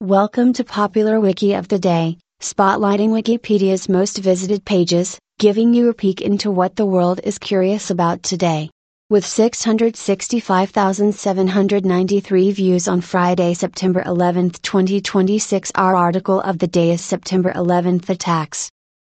Welcome to Popular Wiki of the Day, spotlighting Wikipedia's most visited pages, giving you a peek into what the world is curious about today. With 665,793 views on Friday, September 11, 2026, our article of the day is September 11th attacks.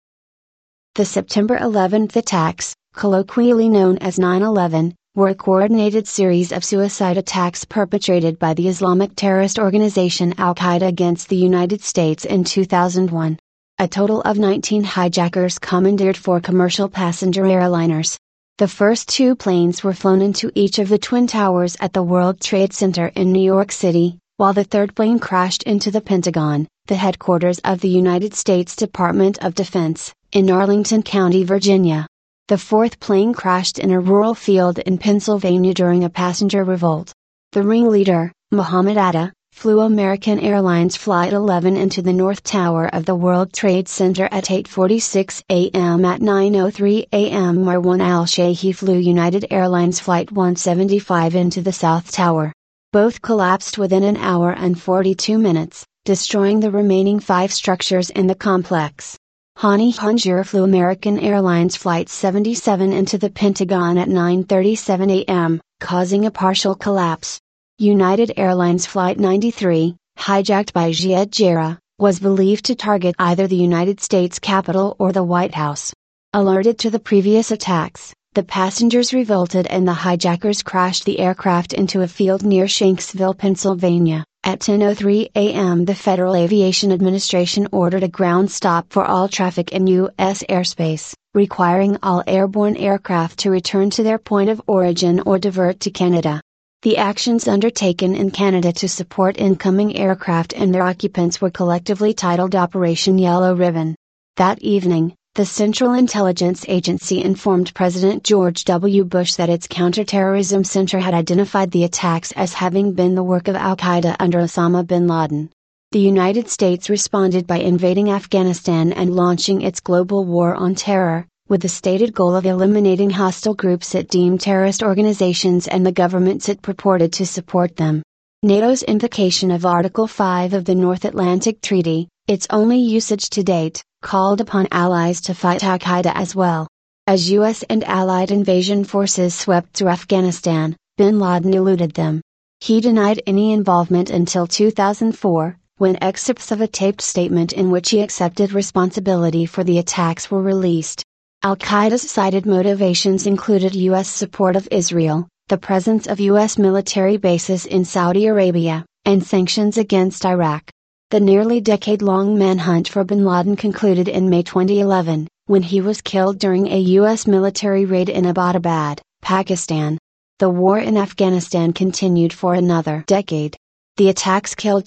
The September 11th attacks, colloquially known as 9/11, were a coordinated series of suicide attacks perpetrated by the Islamic terrorist organization Al-Qaeda against the United States in 2001. A total of 19 hijackers commandeered 4 commercial passenger airliners. The first 2 planes were flown into each of the Twin Towers at the World Trade Center in New York City, while the third plane crashed into the Pentagon, the headquarters of the United States Department of Defense, in Arlington County, Virginia. The fourth plane crashed in a rural field in Pennsylvania during a passenger revolt. The ringleader, Mohammed Atta, flew American Airlines Flight 11 into the North Tower of the World Trade Center at 8:46 a.m. At 9:03 a.m. Marwan al-Shehhi flew United Airlines Flight 175 into the South Tower. Both collapsed within an hour and 42 minutes, destroying the remaining 5 structures in the complex. Hani Hanjour flew American Airlines Flight 77 into the Pentagon at 9:37 a.m., causing a partial collapse. United Airlines Flight 93, hijacked by Ziad Jarrah, was believed to target either the United States Capitol or the White House. Alerted to the previous attacks, the passengers revolted and the hijackers crashed the aircraft into a field near Shanksville, Pennsylvania. At 10:03 a.m. the Federal Aviation Administration ordered a ground stop for all traffic in U.S. airspace, requiring all airborne aircraft to return to their point of origin or divert to Canada. The actions undertaken in Canada to support incoming aircraft and their occupants were collectively titled Operation Yellow Ribbon. That evening, the Central Intelligence Agency informed President George W. Bush that its counterterrorism center had identified the attacks as having been the work of Al-Qaeda under Osama bin Laden. The United States responded by invading Afghanistan and launching its global war on terror, with the stated goal of eliminating hostile groups it deemed terrorist organizations and the governments it purported to support them. NATO's invocation of Article 5 of the North Atlantic Treaty, its only usage to date, called upon allies to fight Al-Qaeda as well. As U.S. and allied invasion forces swept through Afghanistan, bin Laden eluded them. He denied any involvement until 2004, when excerpts of a taped statement in which he accepted responsibility for the attacks were released. Al-Qaeda's cited motivations included U.S. support of Israel, the presence of U.S. military bases in Saudi Arabia, and sanctions against Iraq. The nearly decade-long manhunt for bin Laden concluded in May 2011, when he was killed during a U.S. military raid in Abbottabad, Pakistan. The war in Afghanistan continued for another decade. The attacks killed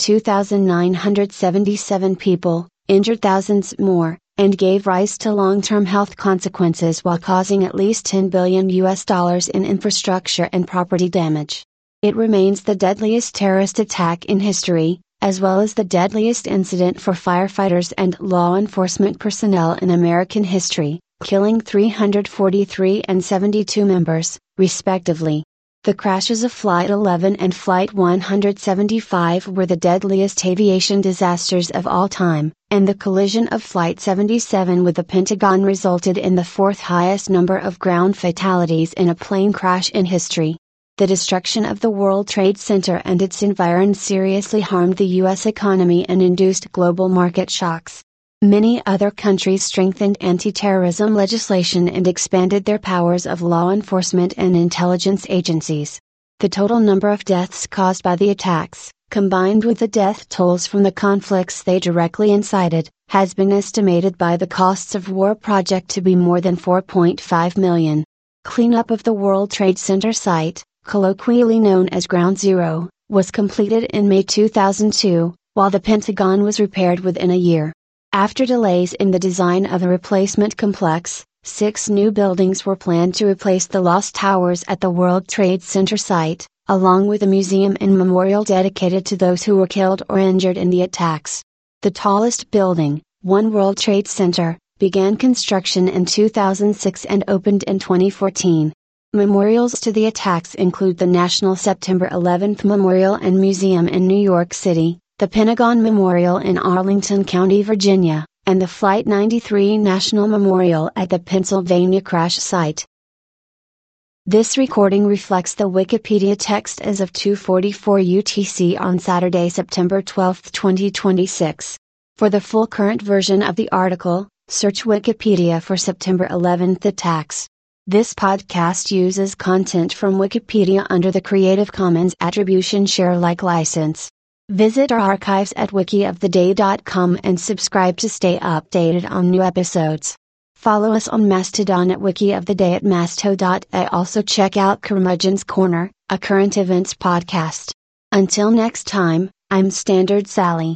2,977 people, injured thousands more, and gave rise to long-term health consequences while causing at least $10 billion in infrastructure and property damage. It remains the deadliest terrorist attack in history, as well as the deadliest incident for firefighters and law enforcement personnel in American history, killing 343 and 72 members, respectively. The crashes of Flight 11 and Flight 175 were the deadliest aviation disasters of all time, and the collision of Flight 77 with the Pentagon resulted in the 4th highest number of ground fatalities in a plane crash in history. The destruction of the World Trade Center and its environs seriously harmed the U.S. economy and induced global market shocks. Many other countries strengthened anti-terrorism legislation and expanded their powers of law enforcement and intelligence agencies. The total number of deaths caused by the attacks, combined with the death tolls from the conflicts they directly incited, has been estimated by the Costs of War Project to be more than $4.5 million. Cleanup of the World Trade Center site, colloquially known as Ground Zero, was completed in May 2002, while the Pentagon was repaired within a year. After delays in the design of the replacement complex, 6 new buildings were planned to replace the lost towers at the World Trade Center site, along with a museum and memorial dedicated to those who were killed or injured in the attacks. The tallest building, One World Trade Center, began construction in 2006 and opened in 2014. Memorials to the attacks include the National September 11th Memorial and Museum in New York City, the Pentagon Memorial in Arlington County, Virginia, and the Flight 93 National Memorial at the Pennsylvania crash site. This recording reflects the Wikipedia text as of 2:44 UTC on Saturday, September 12, 2026. For the full current version of the article, search Wikipedia for September 11th attacks. This podcast uses content from Wikipedia under the Creative Commons Attribution Share Alike license. Visit our archives at wikioftheday.com and subscribe to stay updated on new episodes. Follow us on Mastodon at wikioftheday at masto.a. Also check out Curmudgeon's Corner, a current events podcast. Until next time, I'm Standard Sally.